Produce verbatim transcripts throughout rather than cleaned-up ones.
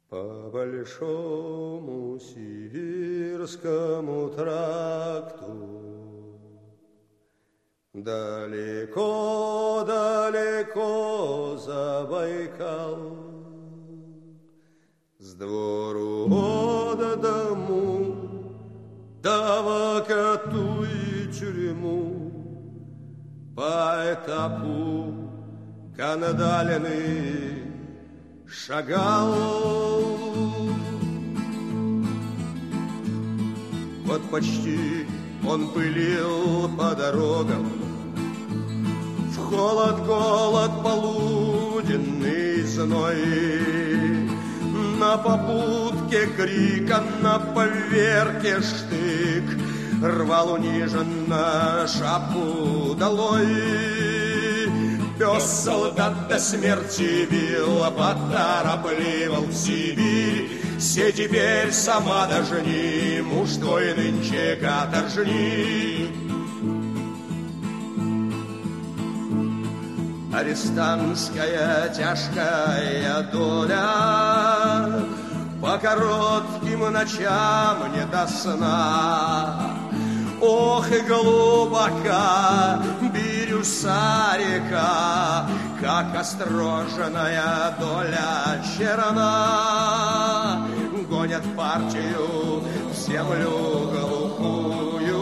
По большому сибирскому тракту далеко-далеко за Байкал, с двору от дому, да в коту и тюрьму, по этапу кандаленный шагал. Вот почти он пылил по дорогам, в холод, голод, полуденный зной, на попутке крика, на поверке штык, рвал униженно шапку долой. Пес солдат до смерти бил, поторопливал в Сибирь. Се теперь сама дожни, муж твой нынче каторжни. Арестантская тяжкая доля, по коротким ночам не до сна. Ох, и глубока Бирюса река, как остроженная доля черна. Гонят партию в землю глухую,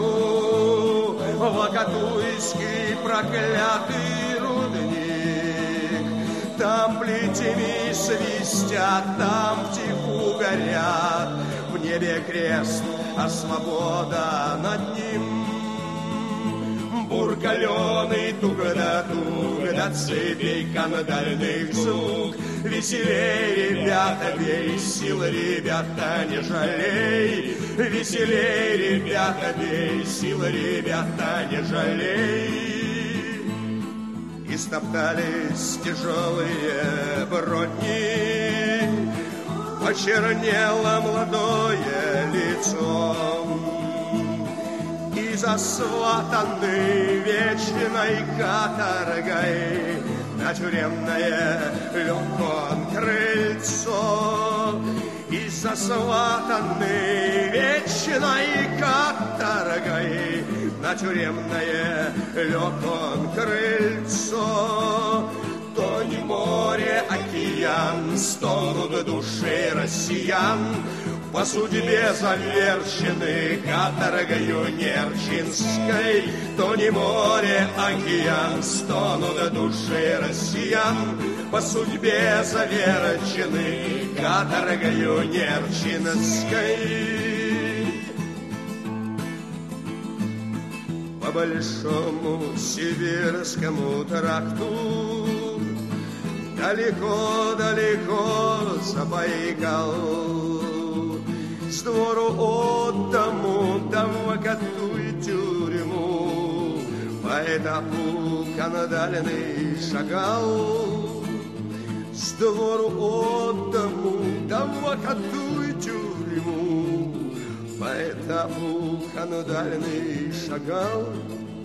Вакатуйский проклятый рудник. Там плетями свистят, там втиху горят, в небе крест, а свобода над ним. Буркаленый туго-да-туго до цепей кандальных звук. Веселей, ребята, бей, сил, ребята, не жалей. Веселей, ребята, бей, сил, ребята, не жалей. И стоптались тяжелые брони, почернело молодое лицо. И засватанный вечной каторгой на тюремное легкое крыльцо. И засватанный вечной каторгой на тюремное легкое крыльцо. То не море, океан, стонут души россиян, по судьбе заверчены каторгою Нерчинской. То не море, океан, стонут души россиян, по судьбе заверчены каторгою Нерчинской. По большому сибирскому тракту далеко-далеко за Байкал, с двору от дому, да в Вакату и тюрьму, по этапу кандаленный шагал. С двору от дому, да в Вакату и тюрьму, по этапу кандаленный шагал.